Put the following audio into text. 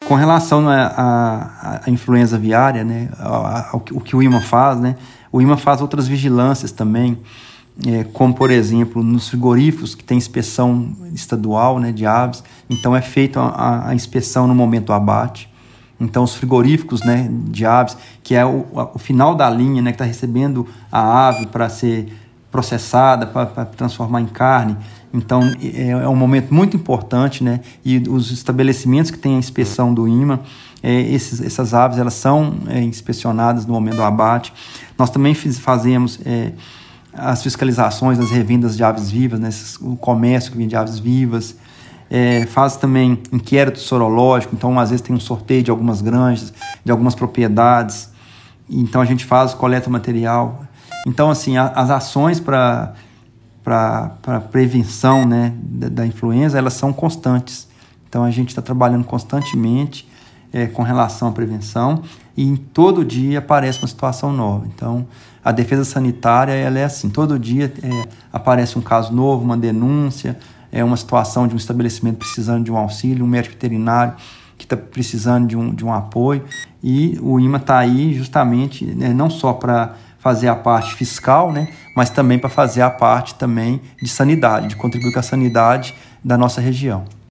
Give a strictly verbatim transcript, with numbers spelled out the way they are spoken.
Com relação à à- à influenza aviária, né, ao, ao que o que o IMA faz, né, o IMA faz outras vigilâncias também, é, como, por exemplo, nos frigoríficos, que tem inspeção estadual, né, de aves, então é feita a, a inspeção no momento do abate. Então, os frigoríficos, né, de aves, que é o, o final da linha, né, que está recebendo a ave para ser processada, para transformar em carne. Então, é, é um momento muito importante, né, e os estabelecimentos que têm a inspeção do IMA, é, esses, essas aves elas são é, inspecionadas no momento do abate. Nós também fiz, fazemos é, as fiscalizações das revendas de aves vivas, né, o comércio que vende aves vivas. É, faz também inquérito sorológico, então às vezes tem um sorteio de algumas granjas, de algumas propriedades, então a gente faz coleta material. Então, assim, a, as ações para para prevenção, né, da, da influenza, elas são constantes. Então a gente está trabalhando constantemente é, com relação à prevenção, e em todo dia aparece uma situação nova. Então a defesa sanitária ela é assim, todo dia é, aparece um caso novo, uma denúncia, é uma situação de um estabelecimento precisando de um auxílio, um médico veterinário que está precisando de um, de um apoio, e o IMA está aí justamente, né, não só para fazer a parte fiscal, né, mas também para fazer a parte também de sanidade, de contribuir com a sanidade da nossa região.